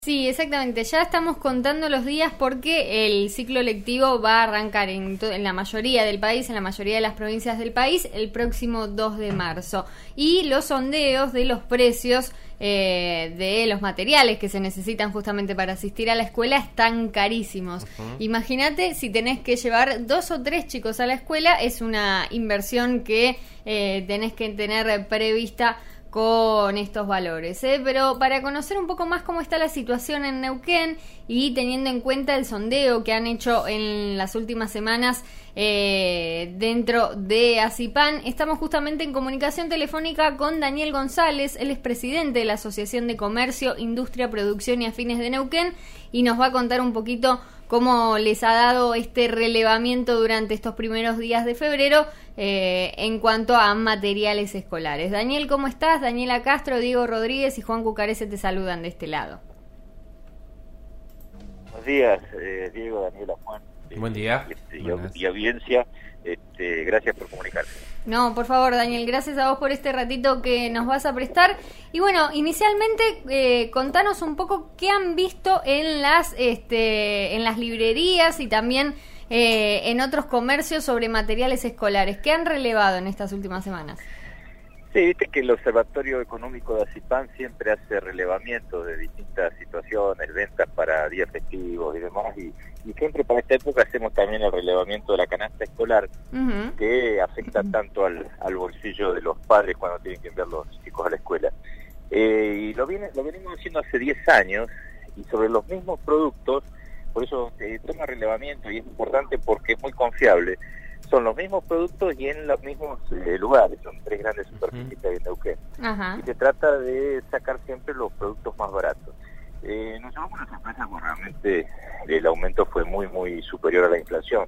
Sí, exactamente. Ya estamos contando los días porque el ciclo lectivo va a arrancar en la mayoría del país, en la mayoría de las provincias del país, el próximo 2 de marzo. Y los sondeos de los precios de los materiales que se necesitan justamente para asistir a la escuela están carísimos. Imagínate si tenés que llevar 2 o 3 chicos a la escuela, es una inversión que tenés que tener prevista con estos valores, pero para conocer un poco más cómo está la situación en Neuquén y teniendo en cuenta el sondeo que han hecho en las últimas semanas dentro de ACIPAN, estamos justamente en comunicación telefónica con Daniel González. Él es presidente de la Asociación de Comercio, Industria, Producción y Afines de Neuquén y nos va a contar un poquito cómo les ha dado este relevamiento durante estos primeros días de febrero en cuanto a materiales escolares. Daniel, ¿cómo estás? Daniela Castro, Diego Rodríguez y Juan Cucarese te saludan de este lado. Buenos días, Diego, Daniela, Juan. Buen día. Y audiencia, gracias por comunicarse. No, por favor, Daniel, gracias a vos por este ratito que nos vas a prestar. Y bueno, inicialmente contanos un poco qué han visto en las librerías y también en otros comercios sobre materiales escolares. ¿Qué han relevado en estas últimas semanas? Sí, viste que el Observatorio Económico de ACIPAN siempre hace relevamientos de distintas situaciones, ventas para días festivos y demás, y siempre para esta época hacemos también el relevamiento de la canasta escolar, que afecta tanto al bolsillo de los padres cuando tienen que enviar los chicos a la escuela. Y lo venimos haciendo hace 10 años, y sobre los mismos productos, por eso toma relevamiento y es importante porque es muy confiable. Son los mismos productos y en los mismos lugares, son 3 grandes superficies que hay en Neuquén. Y se trata de sacar siempre los productos más baratos. Nos llevamos una sorpresa porque realmente el aumento fue muy superior a la inflación.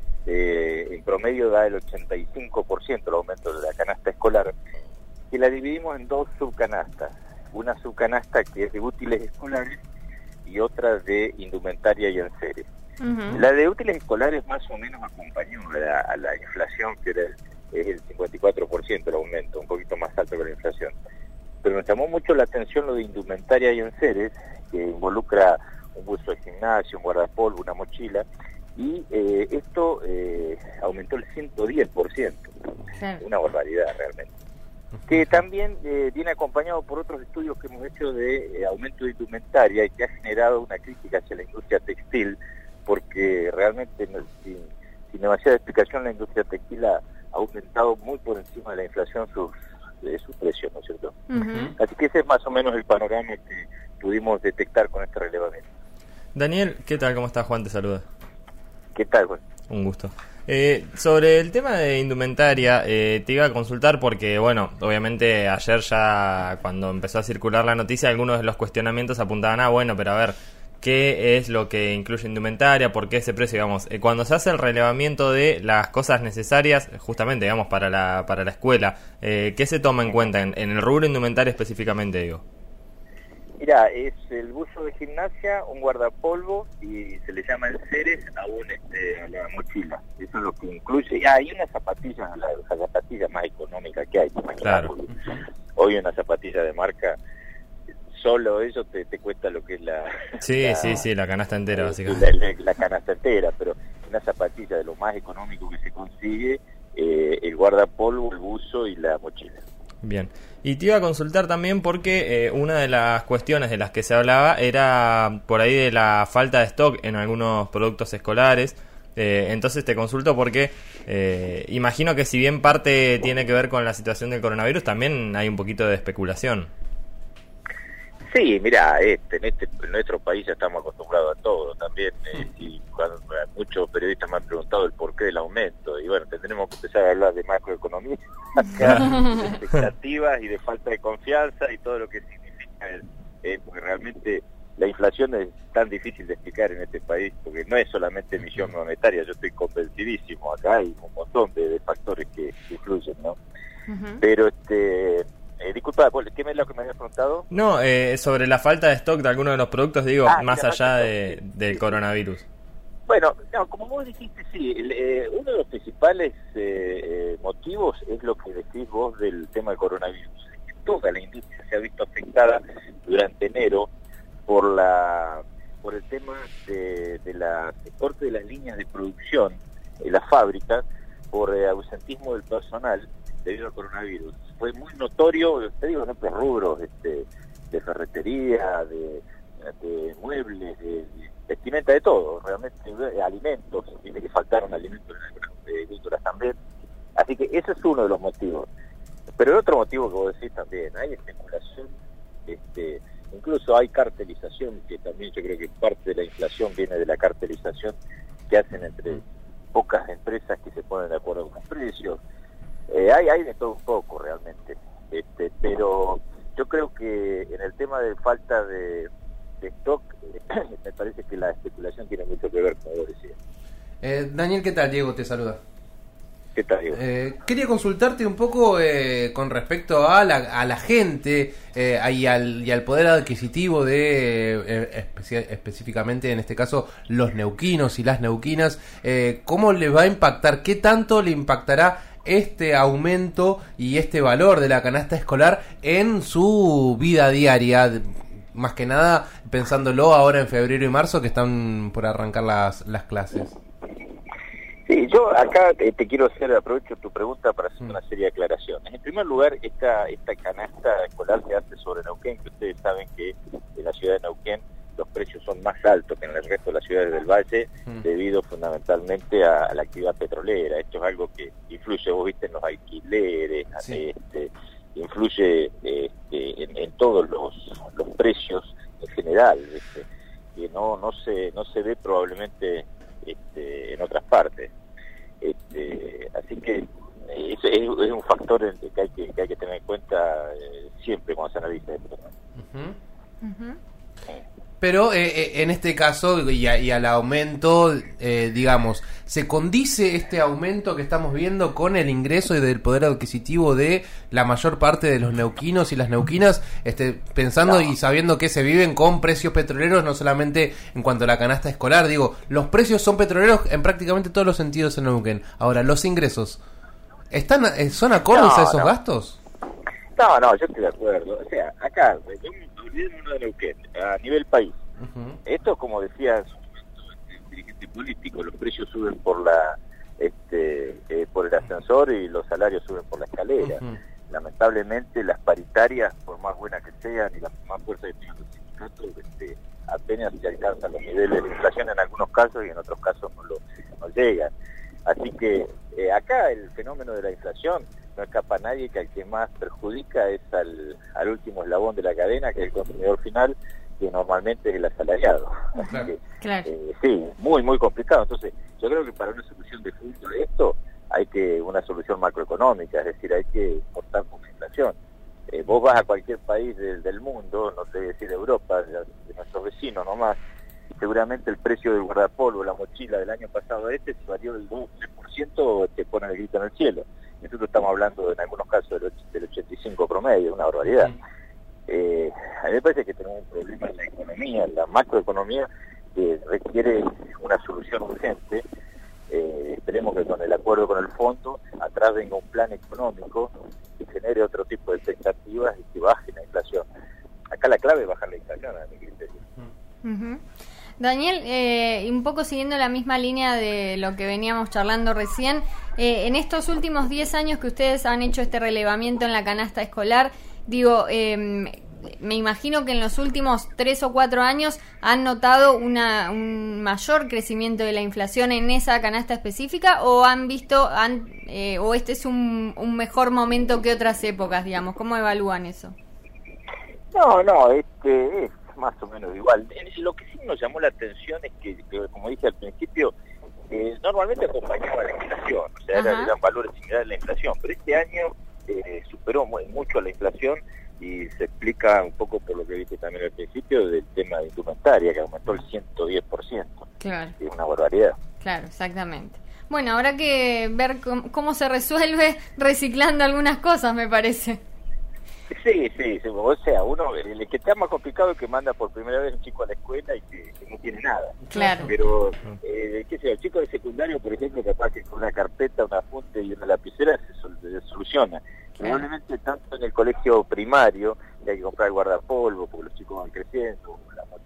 En promedio da el 85% el aumento de la canasta escolar, que la dividimos en 2 subcanastas. Una subcanasta que es de útiles escolares y otra de indumentaria y enseres. La de útiles escolares más o menos acompañó a la inflación, que es el 54% el aumento, un poquito más alto que la inflación. Pero nos llamó mucho la atención lo de indumentaria y enseres, que involucra un buzo de gimnasio, un guardapolvo, una mochila, y esto aumentó el 110%, una barbaridad realmente. Que también viene acompañado por otros estudios que hemos hecho de aumento de indumentaria y que ha generado una crítica hacia la industria textil, porque realmente sin demasiada explicación la industria textil ha aumentado muy por encima de la inflación sus precios, ¿no es cierto? Así que ese es más o menos el panorama que pudimos detectar con este relevamiento. Daniel, ¿qué tal? ¿Cómo estás? Juan te saluda. ¿Qué tal, Juan? Un gusto. Sobre el tema de indumentaria, te iba a consultar porque, bueno, obviamente ayer ya cuando empezó a circular la noticia, algunos de los cuestionamientos apuntaban bueno, pero a ver, ¿qué es lo que incluye indumentaria? ¿Por qué ese precio? Digamos, cuando se hace el relevamiento de las cosas necesarias, justamente, digamos, para la escuela, ¿qué se toma en cuenta en el rubro indumentaria específicamente, digo? Mira, es el buzo de gimnasia, un guardapolvo y se le llama enseres a la mochila. Eso es lo que incluye. Y hay una zapatilla, la zapatilla más económica que hay. Claro. Hoy una zapatilla de marca, solo eso te cuesta lo que es la... Sí, la canasta entera, básicamente. La canasta entera, pero una zapatilla de lo más económico que se consigue, el guardapolvo, el buzo y la mochila. Bien, y te iba a consultar también porque una de las cuestiones de las que se hablaba era por ahí de la falta de stock en algunos productos escolares. Entonces te consulto porque imagino que si bien parte tiene que ver con la situación del coronavirus, también hay un poquito de especulación. Sí, mira, en nuestro país ya estamos acostumbrados a todo también, y cuando muchos periodistas me han preguntado el porqué del aumento, y bueno, tendremos que empezar a hablar de macroeconomía, de expectativas y de falta de confianza y todo lo que significa, porque realmente la inflación es tan difícil de explicar en este país, porque no es solamente emisión monetaria, yo estoy convencidísimo, acá hay un montón de factores que influyen, ¿no? Pero disculpa, ¿qué es lo que me habías preguntado? No, sobre la falta de stock de algunos de los productos, digo, más allá del coronavirus. Bueno, no, como vos dijiste, sí, uno de los principales motivos es lo que decís vos del tema del coronavirus. Toda la industria se ha visto afectada durante enero por el tema de la corte de las líneas de producción en las fábricas, por ausentismo del personal debido al coronavirus. Fue muy notorio, te digo, ejemplo, rubros de ferretería, de muebles, de vestimenta, de todo, realmente, alimentos, tiene que faltaron alimentos en algunas industrias también. Así que ese es uno de los motivos. Pero el otro motivo que vos decís también, hay especulación, incluso hay cartelización, que también yo creo que parte de la inflación viene de la cartelización que hacen entre pocas empresas que se ponen de acuerdo con los precios. Hay de todo un poco realmente, pero yo creo que en el tema de falta de stock, me parece que la especulación tiene mucho que ver, como vos decías. Daniel, ¿qué tal? Diego te saluda. ¿Qué tal, Diego? Quería consultarte un poco con respecto a la gente y al poder adquisitivo de específicamente en este caso los neuquinos y las neuquinas. ¿Cómo le va a impactar? ¿Qué tanto le impactará este aumento y este valor de la canasta escolar en su vida diaria? Más que nada pensándolo ahora en febrero y marzo que están por arrancar las clases. Sí, yo acá te quiero aprovecho tu pregunta para hacer una serie de aclaraciones. En primer lugar, esta canasta escolar se hace sobre Neuquén, que ustedes saben que en la ciudad de Neuquén los precios son más altos que en el resto de las ciudades del Valle, debido fundamentalmente a la actividad petrolera. Esto es algo que influye, vos viste, en los alquileres, sí. Influye en todos los precios en general, que no se ve probablemente en otras partes. Así que es un factor que hay que tener en cuenta siempre cuando se analiza esto, ¿no? Pero en este caso y al aumento, digamos, ¿se condice este aumento que estamos viendo con el ingreso y del poder adquisitivo de la mayor parte de los neuquinos y las neuquinas, pensando y sabiendo que se viven con precios petroleros, no solamente en cuanto a la canasta escolar? Digo, los precios son petroleros en prácticamente todos los sentidos en Neuquén. Ahora, los ingresos, ¿son acordes a esos gastos? No, yo estoy de acuerdo. O sea, acá, olvidémonos de Neuquén, a nivel país. Esto, como decía en su momento el dirigente político, los precios suben por por el ascensor y los salarios suben por la escalera. Lamentablemente, las paritarias, por más buenas que sean y la más fuerza que tengan los sindicatos, apenas se alcanzan los niveles de inflación en algunos casos y en otros casos no llegan. Así que acá el fenómeno de la inflación no escapa a nadie, que al que más perjudica es al último eslabón de la cadena, que es el consumidor final, que normalmente es el asalariado. Así que, sí, muy complicado. Entonces, yo creo que para una solución de fondo de esto hay una solución macroeconómica, es decir, hay que cortar con la inflación. Vos vas a cualquier país del mundo, no sé decir Europa, de nuestros vecinos nomás, y seguramente el precio del guardapolvo, la mochila del año pasado se varió del 2-3%, te ponen el grito en el cielo. Nosotros estamos hablando en algunos casos del 85 promedio, una barbaridad. A mí me parece que tenemos un problema en la economía, en la macroeconomía, que requiere una solución urgente. Esperemos que con el acuerdo con el fondo atrás venga un plan económico que genere otro tipo de expectativas y que baje la inflación. Acá la clave es bajar la inflación, a mi criterio. Daniel, un poco siguiendo la misma línea de lo que veníamos charlando recién, en estos últimos 10 años que ustedes han hecho este relevamiento en la canasta escolar, digo, me imagino que en los últimos 3 o 4 años han notado un mayor crecimiento de la inflación en esa canasta específica, o han visto, o este es un mejor momento que otras épocas, digamos. ¿Cómo evalúan eso? No, es más o menos igual. Lo que sí nos llamó la atención es que como dije al principio, normalmente acompañaba la inflación, o sea, eran valores similares a la inflación, pero este año superó mucho la inflación, y se explica un poco por lo que viste también al principio del tema de indumentaria, que aumentó el 110%. Claro. Es una barbaridad. Claro, exactamente. Bueno, habrá que ver cómo se resuelve reciclando algunas cosas, me parece. Sí, o sea, el que está más complicado es que manda por primera vez un chico a la escuela y que no tiene nada. Claro. Pero, qué sé yo, el chico de secundario, por ejemplo, capaz que con una carpeta, un apunte y una lapicera se soluciona. Probablemente tanto en el colegio primario, que hay que comprar el guardapolvo, porque los chicos van creciendo, la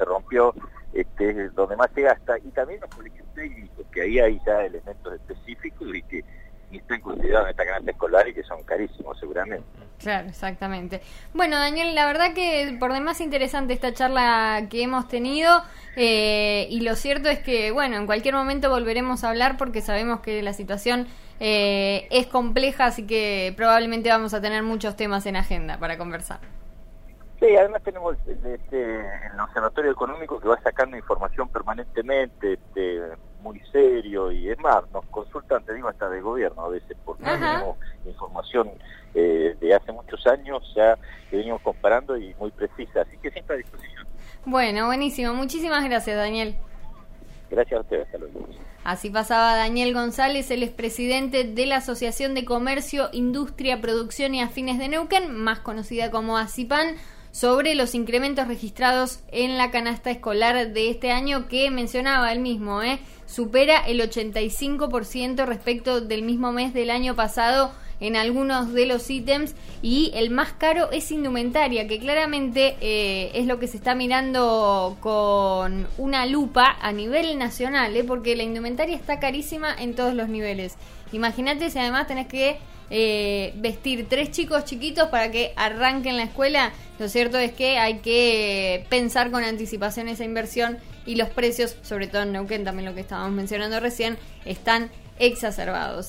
rompió, es donde más se gasta, y también los colegios técnicos, que ahí hay ya elementos específicos y que están considerados en esta canasta escolar y que son carísimos seguramente. Claro, exactamente. Bueno, Daniel, la verdad que por demás interesante esta charla que hemos tenido, y lo cierto es que, bueno, en cualquier momento volveremos a hablar porque sabemos que la situación es compleja, así que probablemente vamos a tener muchos temas en agenda para conversar. Sí, además tenemos el Observatorio Económico que va sacando información permanentemente, muy serio, y es más, nos consultan, te digo, hasta de gobierno a veces, porque tenemos información de hace muchos años ya que venimos comparando y muy precisa, así que siempre a disposición. Bueno, buenísimo. Muchísimas gracias, Daniel. Gracias a ustedes, hasta luego. Así pasaba Daniel González, el expresidente de la Asociación de Comercio, Industria, Producción y Afines de Neuquén, más conocida como ASIPAN, sobre los incrementos registrados en la canasta escolar de este año, que mencionaba él mismo, supera el 85% respecto del mismo mes del año pasado en algunos de los ítems, y el más caro es indumentaria, que claramente es lo que se está mirando con una lupa a nivel nacional, porque la indumentaria está carísima en todos los niveles. Imagínate si además tenés que vestir 3 chicos chiquitos para que arranquen la escuela. Lo cierto es que hay que pensar con anticipación esa inversión, y los precios, sobre todo en Neuquén, también lo que estábamos mencionando recién, están exacerbados.